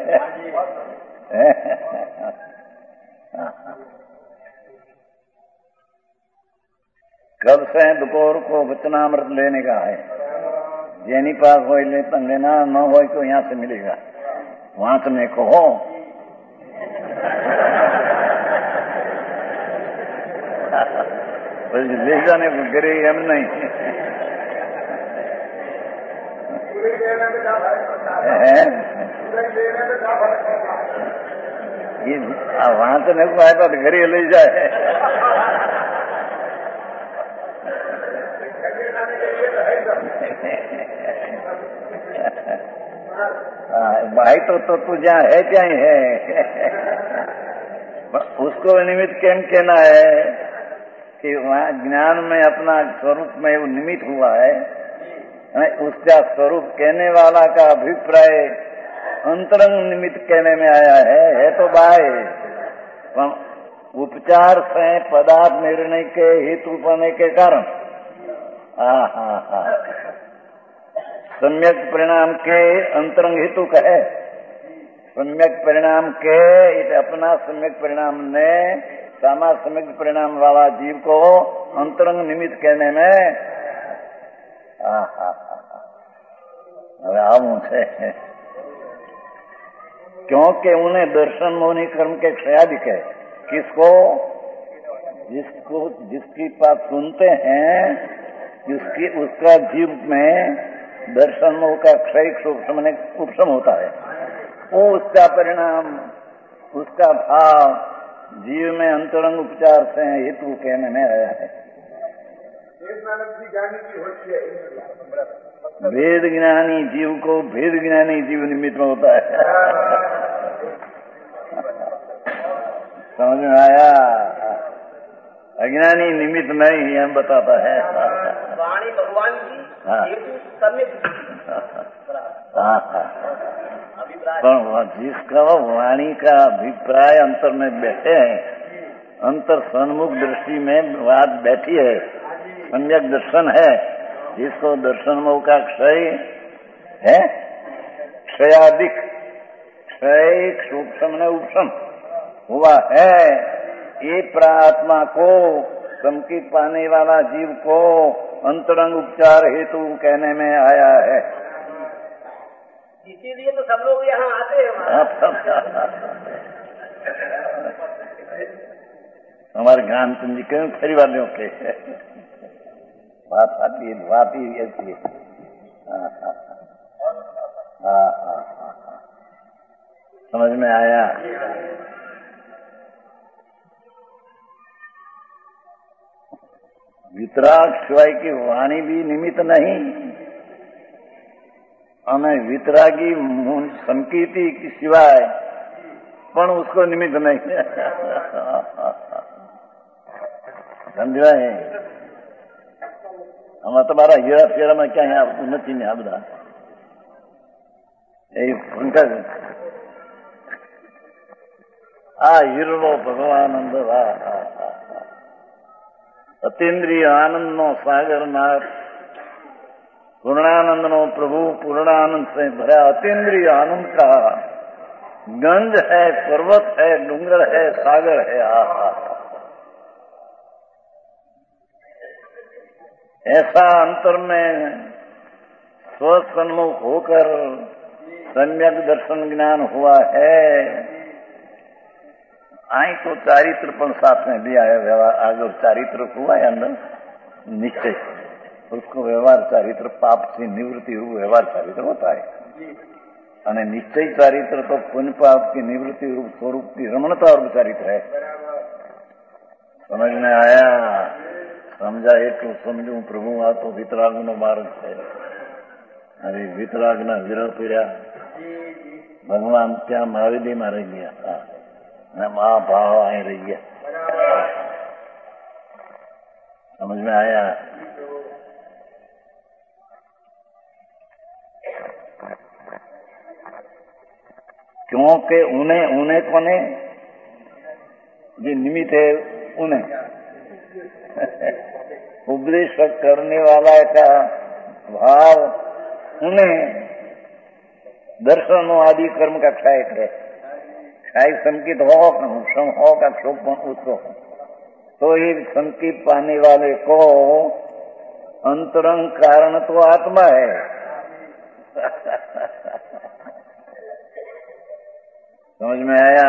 कब से दोपहर को वचनामृत लेने का है, जेनी पास हो ले लेना, न हो तो यहाँ से मिलेगा. वहां से मैं कहो ले जाने घरे एम नहीं ये वहां से नहीं आया तो घरे ले जाए. भाई तो तो तू जहाँ है क्या ही है. उसको निमित्त केम कहना है कि वहाँ ज्ञान में अपना स्वरूप में वो निमित्त हुआ है. उसका स्वरूप कहने वाला का अभिप्राय अंतरंग निमित्त कहने में आया है, है तो बाह्य, उपचार से पदार्थ निर्णय के हेतु बने के कारण. हाँ हाँ हाँ सम्यक परिणाम के अंतरंग हेतु कहे. सम्यक परिणाम के अपना सम्यक परिणाम ने सामा सम्यक परिणाम वाला जीव को अंतरंग निमित्त कहने में હવે આવું છે क्योंकि उन्हें दर्शन मोनी कर्म के क्षयादिक है. किसको? जिसको जिसकी बात सुनते हैं, जिसकी उसका जीव में दर्शन मोह का क्षय उपशम उपशम होता है, वो उसका परिणाम उसका भाव जीव में अंतरंग उपचार से हेतु कहने में आया है. भेद ज्ञानी जीव को भेद ज्ञानी जीव निमित्त में होता है. समझ में आया? अज्ञानी निमित्त नहीं हम बताता है। वाणी भगवान की हेतु सम्यक पर जिसका वाणी का अभिप्राय अंतर में बैठे हैं, अंतर सन्मुख दृष्टि में बात बैठी है, सम्यक दर्शन है, जिसको दर्शन मोह का क्षय है, क्षयाधिक क्षय सूक्ष्म ने उपशम हुआ है, ये प्रात्मा को संकित पाने वाला जीव को अंतरंग उपचार हेतु कहने में आया है। इसीलिए तो सब लोग यहाँ आते हैं। हमारे ज्ञान तुम जी क्यों खरी वाले के बात आती है, बात ही ऐसी है। हाँ हाँ हाँ, समझ में आया। वितराग शिवाय की वाणी भी निमित्त नहीं, हमें वितरागी संकीर्ति की सिवाय पण उसको निमित्त नहीं समझा है। हम तुम्हारा हीरा फेरा में क्या है उन्नति में बधा उनका आ हीरो भगवानंद अतीन्द्रिय आनंद नो सागर नाथ पूर्णानंद नो प्रभु पूर्णानंद से भरा अतीन्द्रिय आनंद का गंज है, पर्वत है, डूंगर है, सागर है। आहा, ऐसा अंतर में स्वसन्मुख होकर सम्यक दर्शन ज्ञान हुआ है। आई तो चारित्र पण साथ में लिया है, व्यवहार आगे चारित्र हुआ है अंदर निश्चय, उसको व्यवहार चारित्र पाप से निवृत्ति रूप व्यवहार चारित्र होता है, और निश्चय चारित्र तो पुण्य पाप की निवृत्ति रूप स्वरूप की रमणता रूप चारित्र है। समझ में आया? समझा એટલું સમજવું પ્રભુ આ તો વિતરાગનો માર્ગ છે। અરે વિતરાગના વિરહ પીર્યા ભગવાન ત્યાં મહાવીરમાં રહી ગયા અને મહાભાવ અહીં રહી ગયા। समझ में आया? क्योंकि उन्हें उन्हें कोने जो निमित्त है उन्हें उपदेश करने वाला का भाव उन्हें दर्शनों आदि कर्म का क्षय है। क्षय संकित हो सम हो का शोक उसको तो ये संकित पाने वाले को अंतरंग कारण तो आत्मा है। समझ में आया?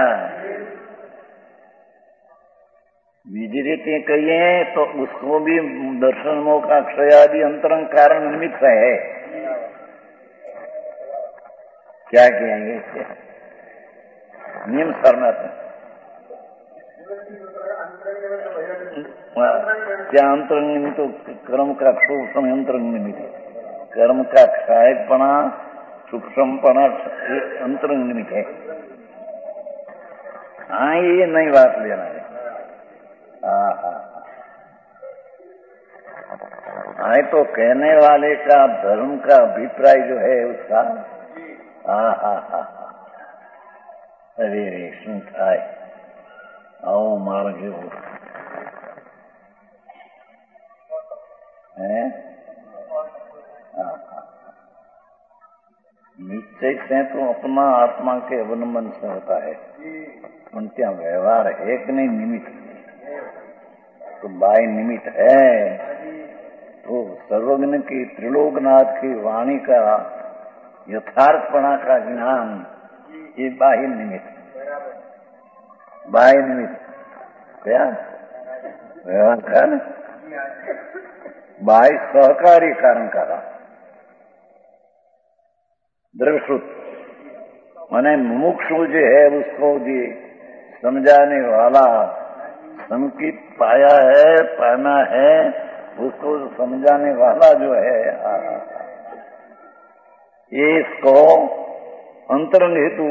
बीजी रीति कहिए तो उसको भी दर्शन मोह का क्षय आदि अंतरंग कारण निमित्त है। क्या कहेंगे इससे? नियम शरणार्थ क्या अंतरंग निमित्त तो कर्म का सूक्ष्म अंतरंग निमित्त, कर्म का क्षयपना सूक्ष्मपना अंतरंग निमित्त है। हाँ, ये नहीं बात लेना है। हाँ, तो कहने वाले का धर्म का अभिप्राय जो है उसका हाँ हाँ हाँ अरे रे શું થાય આવો મારો જેવો है। निश्चय से तो अपना आत्मा के अवलंबन से होता है, उनका व्यवहार है कि नहीं निमित्त, तो बाय निमित्त है। तो सर्वज्ञ की त्रिलोकनाथ की वाणी का यथार्थपणा का ज्ञान ये बाह्य निमित्त, बाह्य निमित्त क्या व्यवहार कारण बाह्य सहकारी कारण का दृश्रुत माने मुमुक्षु जो है उसको भी समझाने वाला संकित पाया है, पाना है, उसको समझाने वाला जो है ये इसको अंतरंग हेतु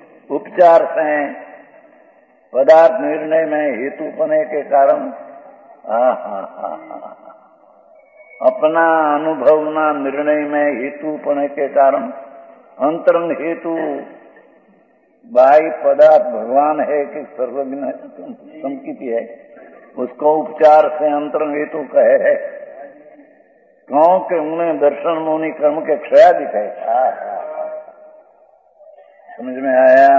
उपचार से पदार्थ निर्णय में हेतु बने के कारण હા હા હા હા अपना अनुभवना निर्णय में हेतु पने के कारण अंतरंग हेतु बाह्य पदार्थ भगवान है कि सर्वज्ञ है संकित है, उसको उपचार से अंतरंग हेतु कहे है क्योंकि उन्हें दर्शन मुनि कर्म के क्षयादिक है। समझ में आया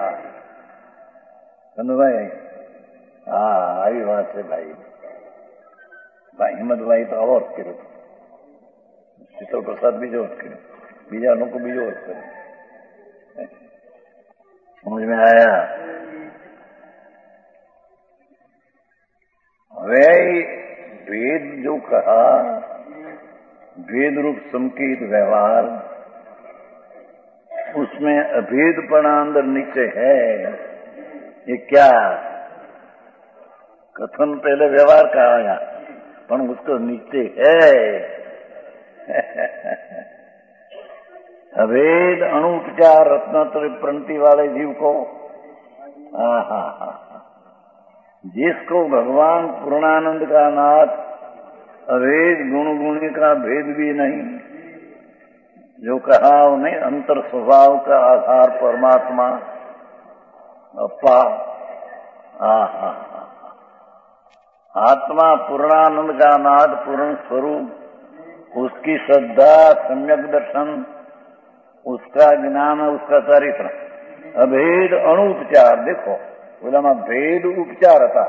चंदू भाई? हाँ आई बात है भाई। भाई हिम्मत भाई तो और करो, शीतल प्रसाद बीजो करो, बीजा लोग बीजो करो। समझ में आया? वे वेद जो कहा वेद रूप संकेत व्यवहार, उसमें अभेदपना अंदर नीचे है। ये क्या कथन पहले व्यवहार का आया पर उसको नीचे है अभेद अणुपचार रत्नत्र प्रणति वाले जीव को हा हा हा जिसको भगवान पूर्णानंद का नाथ अभेद गुण गुणी का भेद भी नहीं, जो कहा उन्हें अंतर स्वभाव का आधार परमात्मा अपा हा हा आत्मा पूर्णानंद का नाद पूर्ण स्वरूप, उसकी श्रद्धा सम्यक दर्शन, उसका ज्ञान, उसका चरित्र, अभेद अणुपचार। देखो बोला मैं भेद उपचार था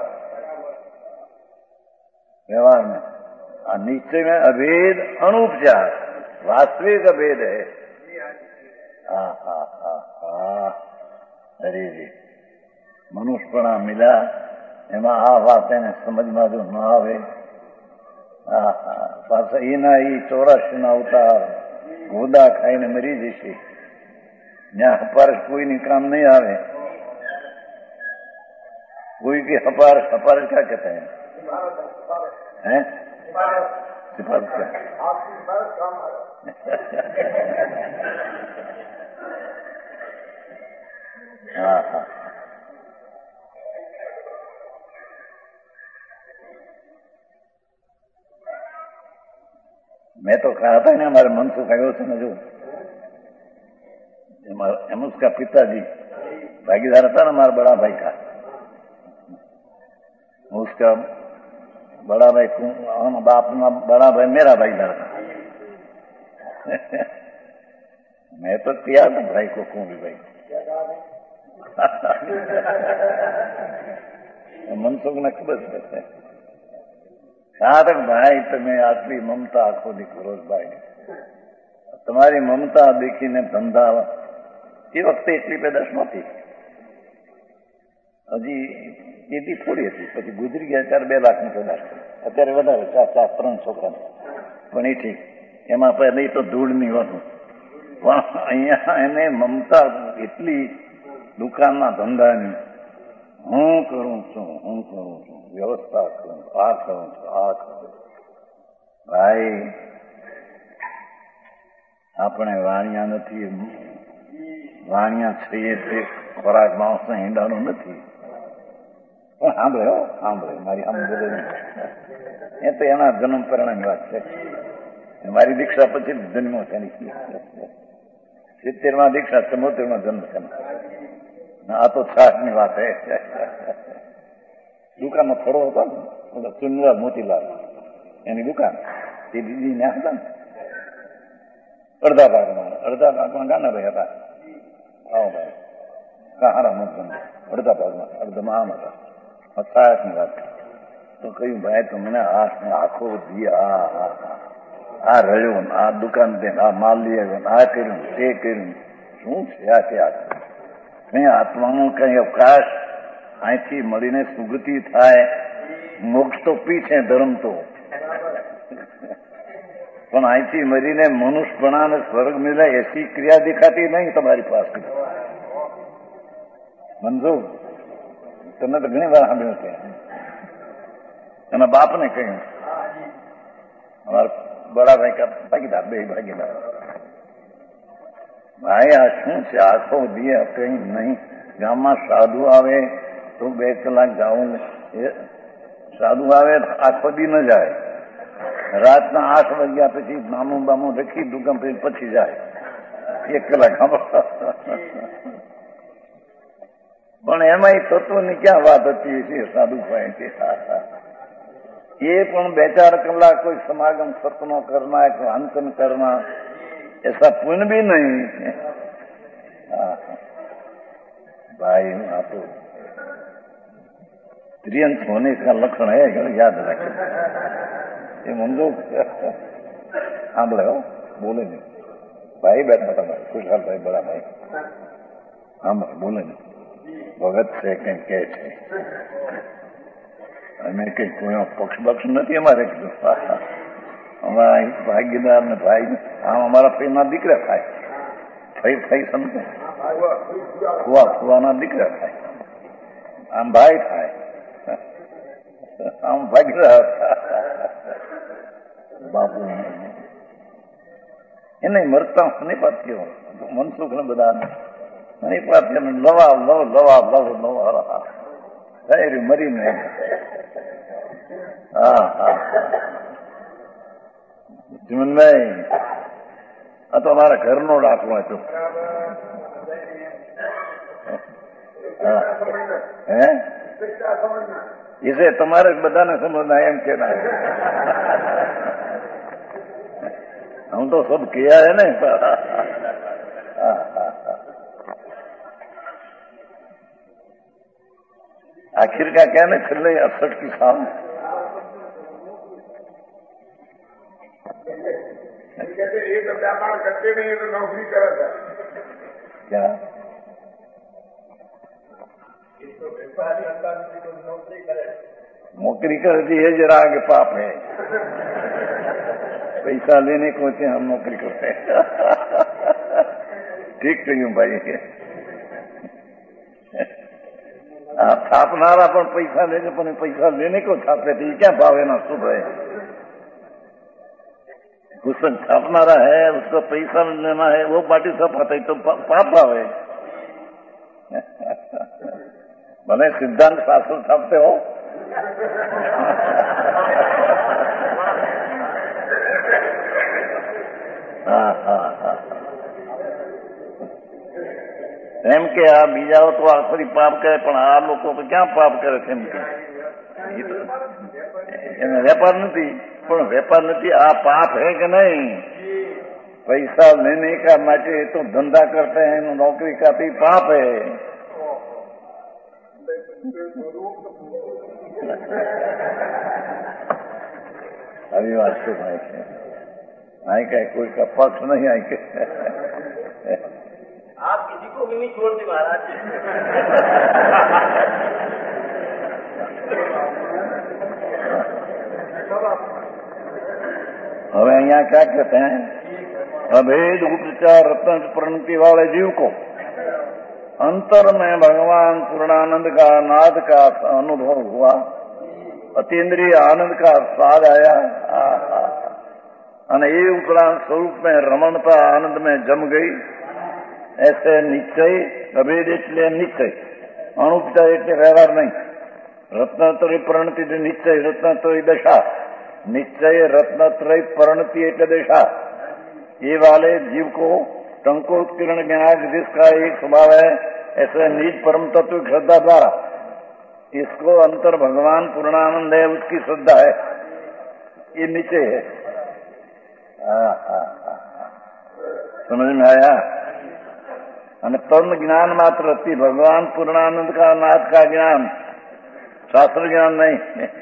व्यवहार में, और नीचे में अभेद अणुपचार वास्तविक अभेद है। हा हा हा हा अरे रे मनुष्यपणा मिला એમાં આ વાત એને સમજમાં જો ન આવે પાછા એના એ ચોરાશી ના અવતાર ગોદા ખાઈને મરી જશે, ત્યાં હપારસ કોઈની કામ નહીં આવે। कोई की हपारस हपारस क्या कहते हैं हैं सिफारस क्या हाँ हाँ मैं तो कहा था ना हमारे मन से खड़े थे ना जो हम उसका पिताजी भागीदार था ना हमारा बड़ा भाई का, उसका बड़ा भाई हम बाप ना बड़ा भाई मेरा भागीदार था। मैं तो किया था भाई को कौन भी भाई मनसुख ने खबर करते कहा तक भाई तुम्हें आटली ममता आखो દીકરો ભાઈ તમારી મમતા દેખીને ધંધા એ વખતે એટલી પેદાશ નહોતી, હજી એથી થોડી હતી, પછી ગુજરી ગયા ત્યારે બે લાખની પેદાશ થઈ, અત્યારે વધારે ચાર ચાર ત્રણ છોકરા પણ એ ઠીક એમાં પહેલી તો ધૂળની હતું પણ અહીંયા એને મમતા એટલી દુકાનના ધંધાની હું કરું છું હું કરું છું વ્યવસ્થા કરું આ કરું છું આ કરું ભાઈ આપણે વાણિયા નથી, વાણિયા છીએ તે ખોરાક માણસના ઈંડાનો નથી પણ સાંભળે હો સાંભળે મારી સાંભળે નહીં એ તો એના જન્મ પરિણામની વાત છે। મારી દીક્ષા પછી જન્મ થવાની સિત્તેરમાં દીક્ષા ચમોતેરમાં જન્મ થવાનો, આ તો છાસની વાત છે। દુકાનમાં ફળો હતો ને ચુનલાલ મોતીલાલ એની દુકાન તે દીદીને હતા ને અડધા ભાગમાં અડધા ભાગમાં ગાનાભાઈ હતા, આવો ભાઈ હારા મત અડધા ભાગમાં અડધામાં આમ હતા છાસની વાત તો કહ્યું ભાઈ તો મને હાથને આખો દી આ આ રહ્યો ને આ દુકાન દે આ માલ લઈ આવ્યો ને આ કર્યું તે કર્યું શું છે આ કે આ કઈ આત્માનો કઈ અવકાશ અહીંથી મળીને સુગતિ થાય, મોક્ષ તો પીછે ધર્મ તો પણ અહીંથી મળીને મનુષ્યપણા અને સ્વર્ગ મિલે એસી ક્રિયા દેખાતી નહીં તમારી પાસે। મંજુ તમે તો ઘણી વાર સાંભળ્યું છે, એના બાપને કહ્યું અમારા બડા ભાઈ કા ભાગીદાર બે ભાગીદાર ભાઈ આ શું છે આખો દીએ કઈ નહીં, ગામમાં સાધુ આવે તો બે કલાક જાઉં સાધુ આવે આખો દી ન જાય, રાતના આઠ વાગ્યા પછી નામું બામું રખી દુકાન પછી જાય એક કલાક. પણ એમાં તત્વની ક્યાં વાત હતી છે સાધુ ભાઈ? એ પણ બે ચાર કલાક કોઈ સમાગમ સપનો કરના, વાંચन करना, ऐसा पुण्य भी नहीं. भाई हाँ तो त्रियंश होने का लक्षण है, याद रखें. ये मंजो आम लगाओ, बोले नहीं भाई, बैठा था मैं खुशहाल भाई, बड़ा भाई, आम बोले नहीं. ભગત છે કઈ કે છે, અમે કઈ કોઈ પક્ષ બક્ષ નથી અમારે. અમારા ભાગીદાર ને ભાઈ, આમ અમારા ફઈના દીકરા થાય, ફઈ ફઈ સમજે, ફુવા ફુવાના દીકરા થાય, આમ ભાઈ થાય, આમ ભાગીદાર બાપુ એને મરતા નહીં પાત્યો મનસુખ ને બધા નહીં પાત્યો લવા લવ લવા લવ લવા થઈ મરીને. હા હા જીવનભાઈ, આ તો અમારા ઘરનો દાખલો હતો. હે इसे તમારે બધાને સમજના એમ કે ના, हम तो सब किया है ना. आखिर का क्या ना चल रही अड़सठ की साल कहते ये तो व्यापार करते नहीं, ये तो नौकरी करा था. क्या तो व्यापार करता नहीं तो नौकरी करे, नौकरी करती है जरा आगे पाप है. पैसा लेने को होते हम नौकरी करते हैं. ठीक કહ્યું ભાઈ. छापनारा पर पैसा लेने पर पैसा लेने को छापते थे, क्या भाव है ना शुभ है. उसको छापनारा है, उसको पैसा लेना है, वो पार्टी छापाता है तो पाप भाव है. भले सिद्धांत शास्त्र छापते हो, હા હા હા એમ કે આ બીજાઓ તો આખરી પાપ કરે, પણ આ લોકો તો ક્યાં પાપ કરે છે? એમ કે એને વેપાર નથી, પણ વેપાર નથી, આ पाप है कि नहीं? पैसा लेने का माटे तो धंधा करते हैं, नौकरी का भी पाप है. अभी बात से भाई आई का कोई का पक्ष नहीं आई के. आप किसी को भी नहीं छोड़ते महाराज. હવે અહીંયા क्या कहते हैं? अभेद उपचार रत्न प्रणति वाले जीव को अंतर में भगवान पूर्णानंद का नाद का अनुभव हुआ, अतीन्द्रिय आनंद का स्वाद आया, અને એ ઉપરાંત સ્વરૂપ में રમણતા આનંદ में જમ ગઈ. ऐसे निश्चय अभेद એટલે નિશ્ચય, અણુપચાર એટલે વ્યવહાર નહીં. રત્નત્રય પરિણતિ નિશ્ચય, रत्नत्रय दशा, निश्चय रत्नत्रय परिणति એટલે दशा. ये वाले जीव को टंकोत्कीर्ण ज्ञान जिसका एक स्वभाव है, ऐसे निज परम तत्व श्रद्धा द्वारा इसको अंतर भगवान पूर्णानंद है उसकी श्रद्धा है, ये नीचे है. समझ में आया? અને તન જ્ઞાન માત્ર હતી, ભગવાન પૂર્ણાનંદ का नाथ का ज्ञान, शास्त्र ज्ञान नहीं.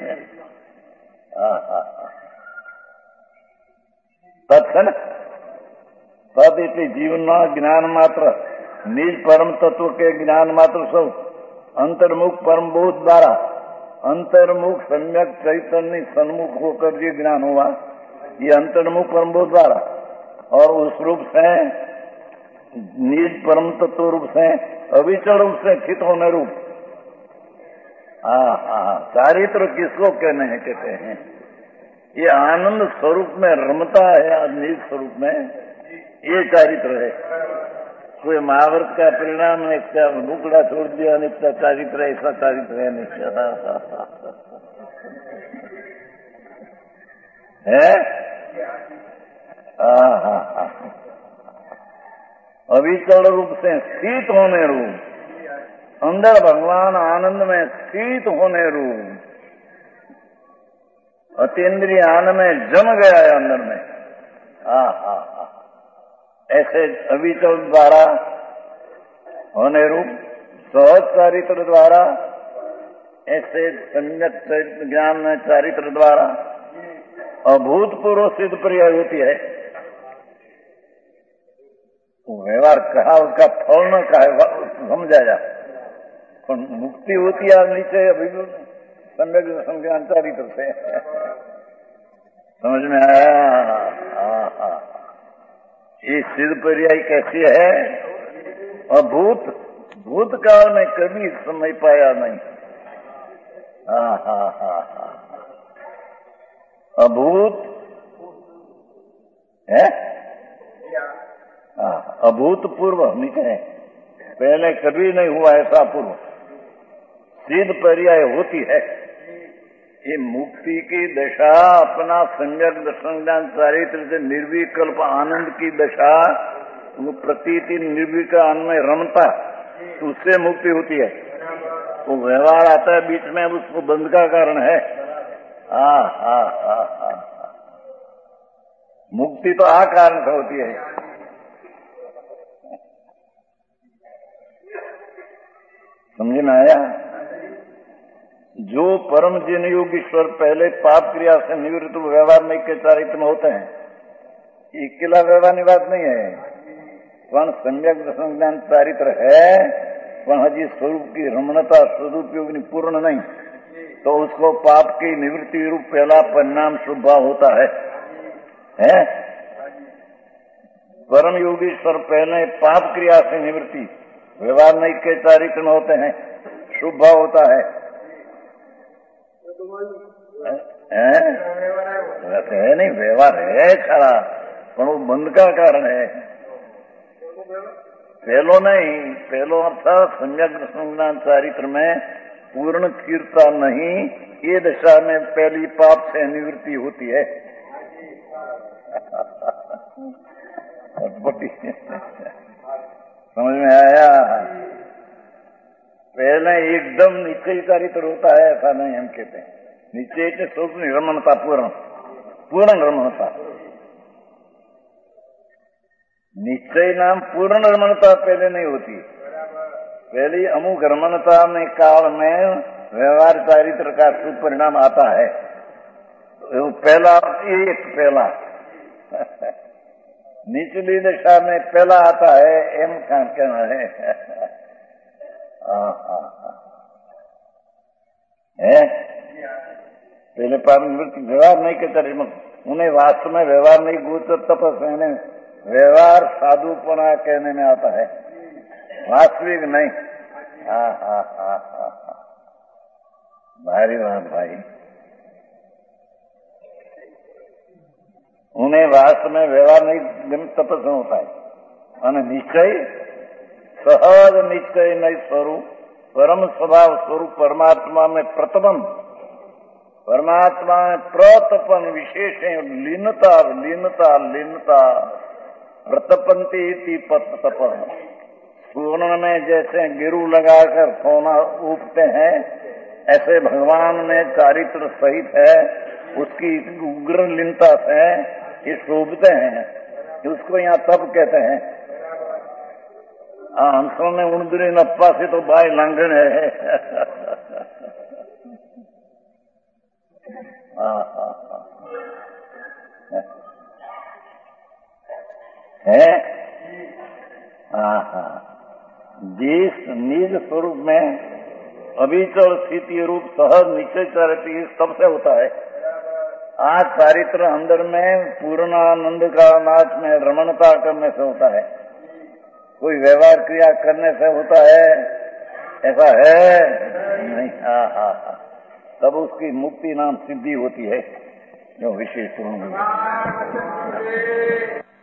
तत् है ना, तद એટલે જીવનના જ્ઞાન માત્ર, નિજ પરમ તત્વ के ज्ञान मात्र सब अंतर्मुख परम बोध द्वारा, अंतर्मुख सम्यक चैतन्य सन्मुख होकर ये ज्ञान हुआ, ये अंतर्मुख परम बोध द्वारा. और उस रूप से निज परम तत्व रूप से अविचल रूप से स्थित होने रूप. हाँ हाँ चारित्र किसको कहने हैं? कहते हैं ये आनंद स्वरूप में रमता है, निज स्वरूप में, ये चारित्र है. कोई महाभारत का परिणाम है, इसका नुकड़ा छोड़ दिया, इसका चारित्र ऐसा चारित्र है नहीं. है अविचल रूप से स्थित होने रूप, अंदर भगवान आनंद में स्थित होने रूप, अतीन्द्रियान में जम गया है अंदर में। हा हा हा ऐसे अविचल द्वारा होने रूप, सहज चारित्र द्वारा, ऐसे सम्यक ज्ञान में चारित्र द्वारा अभूतपूर्व सिद्ध पर्याय होती है। व्यवहार कहा उसका फल न कहा समझा जा, पर मुक्ति होती है नीचे अभी सम्यक संज्ञान चारित्र से। समझ में आया? ये सिद्ध पर्याय कैसी है? अभूत, भूतकाल में कभी समय पाया नहीं। हा हा हा हा अभूत है, अभूतपूर्व नीचे है, पहले कभी नहीं हुआ ऐसा पूर्व सिद्ध पर्याय होती है। ये मुक्ति की दशा अपना सम्यक दर्शन ज्ञान चारित्र से निर्विकल्प आनंद की दशा, वो प्रतीति निर्विकल्प में रमता, उससे मुक्ति होती है। वो व्यवहार आता है बीच में, उसको बंध का कारण है। हा हा हा हा मुक्ति तो आ कारण से होती है। समझ में आया? जो परम जिन योग ईश्वर पहले पाप क्रिया से निवृत्त व्यवहार में के चारित्र में होते हैं, अकेला व्यवहार की बात नहीं है, पण सम्यक दर्शन ज्ञान चारित्र है, पण हजी स्वरूप की रमणता सदुपयोग पूर्ण नहीं, तो उसको पाप की निवृत्ति रूप पहला परिणाम शुभ भाव होता है, है? परम योगीश्वर पहले पाप क्रिया से निवृत्ति व्यवहार नहीं के चारित्र में होते हैं, शुभ भाव होता है। है? है नहीं, व्यवहार है खरा, पर वो बंध का कारण है। पहलो नहीं, पहलो अर्थात सम्यक दर्शन चारित्र में पूर्ण तीर्था नहीं, ये दशा में पहली पाप से निवृत्ति होती है। समझ में आया? पहले एकदम निश्चय चारित्र होता है ऐसा नहीं हम कहते हैं। निश्चय के स्वरूप निर्मणता, पूर्ण पूर्ण निर्मणता, निश्चय नाम पूर्ण निर्मणता पहले नहीं होती। पहली अमुक रमणता में काल में व्यवहार चारित्र का शुभ परिणाम आता है। तो पहला एक पहला निचली दशा में पहला आता है, एम का कहना है। है पहले पाप निवृत्ति व्यवहार नहीं के चारित्र, उन्हें वास्तव में व्यवहार नहीं गोचर तपस कहने, व्यवहार साधुपना कहने में आता है, वास्तविक नहीं। हा हा हा हा भारी बात भाई। उन्हें वास्तव में व्यवहार नहीं तपस्या होता है, અને निश्चय सहज निश्चय नहीं स्वरूप परम स्वभाव स्वरूप परमात्मा में प्रतपन, परमात्मा में प्रतपन विशेष लीनता लीनता लीनता प्रतपंती इति पतपन। स्वर्ण में जैसे गिरु लगाकर सोना उगते हैं, ऐसे भगवान में चारित्र सहित है, उसकी उग्र लीनता से ये शोभते हैं, उसको यहाँ तप कहते हैं। हंसों में उड़दरी नप्पा से तो भाई लांघन है। है जिस निज स्वरूप में अविचल स्थिति रूप सहज निश्चय चारित्र सबसे होता है। आज चारित्र अंदर में पूर्णानंद का नाच में रमणता करने से होता है, कोई व्यवहार क्रिया करने से होता है ऐसा है नहीं। हा हा हा तब उसकी मुक्ति नाम सिद्धि होती है, जो विशेष